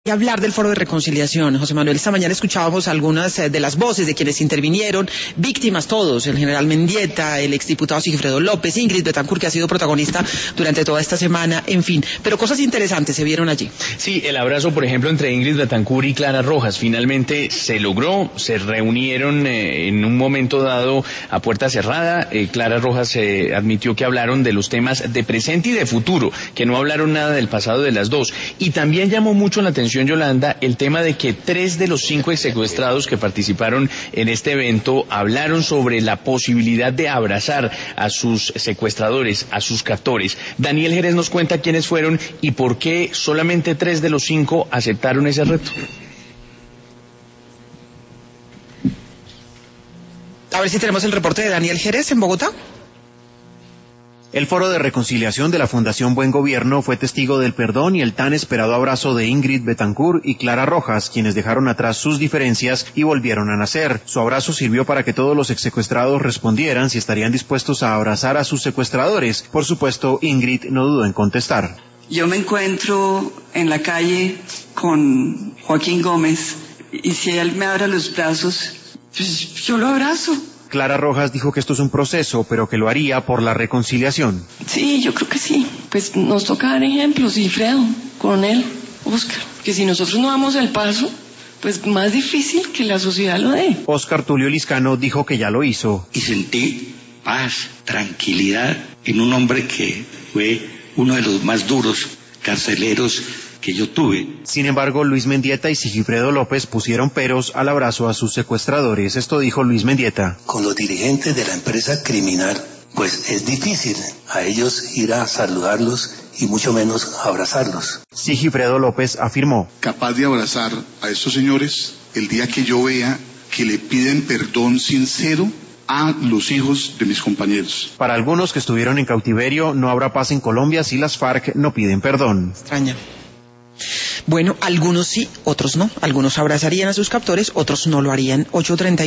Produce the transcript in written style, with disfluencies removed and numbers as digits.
Y hablar del Foro de Reconciliación, José Manuel, esta mañana escuchábamos algunas de las voces de quienes intervinieron, víctimas todos, el general Mendieta, el exdiputado Sigifredo López, Ingrid Betancourt, que ha sido protagonista durante toda esta semana, en fin, pero cosas interesantes se vieron allí. Sí, el abrazo, por ejemplo, entre Ingrid Betancourt y Clara Rojas, finalmente se logró, se reunieron en un momento dado a puerta cerrada. Clara Rojas admitió que hablaron de los temas de presente y de futuro, que no hablaron nada del pasado de las dos, y también llamó mucho la atención, Yolanda, el tema de que 3 de los 5 exsecuestrados que participaron en este evento hablaron sobre la posibilidad de abrazar a sus secuestradores, a sus captores. Daniel Jerez nos cuenta quiénes fueron y por qué solamente 3 de los 5 aceptaron ese reto. A ver si tenemos el reporte de Daniel Jerez en Bogotá. El Foro de Reconciliación de la Fundación Buen Gobierno fue testigo del perdón y el tan esperado abrazo de Ingrid Betancourt y Clara Rojas, quienes dejaron atrás sus diferencias y volvieron a nacer. Su abrazo sirvió para que todos los exsecuestrados respondieran si estarían dispuestos a abrazar a sus secuestradores. Por supuesto, Ingrid no dudó en contestar. Yo me encuentro en la calle con Joaquín Gómez y si él me abre los brazos, pues yo lo abrazo. Clara Rojas dijo que esto es un proceso, pero que lo haría por la reconciliación. Sí, yo creo que sí. Pues nos toca dar ejemplos, y Fredo, Coronel, Oscar, que si nosotros no damos el paso, pues más difícil que la sociedad lo dé. Oscar Tulio Liscano dijo que ya lo hizo. Y sentí paz, tranquilidad en un hombre que fue uno de los más duros carceleros que yo tuve. Sin embargo, Luis Mendieta y Sigifredo López pusieron peros al abrazo a sus secuestradores. Esto dijo Luis Mendieta. Con los dirigentes de la empresa criminal, pues es difícil a ellos ir a saludarlos y mucho menos abrazarlos. Sigifredo López afirmó: capaz de abrazar a estos señores el día que yo vea que le piden perdón sincero a los hijos de mis compañeros. Para algunos que estuvieron en cautiverio, no habrá paz en Colombia si las FARC no piden perdón. Extraña. Bueno, algunos sí, otros no. Algunos abrazarían a sus captores, otros no lo harían. 8:30.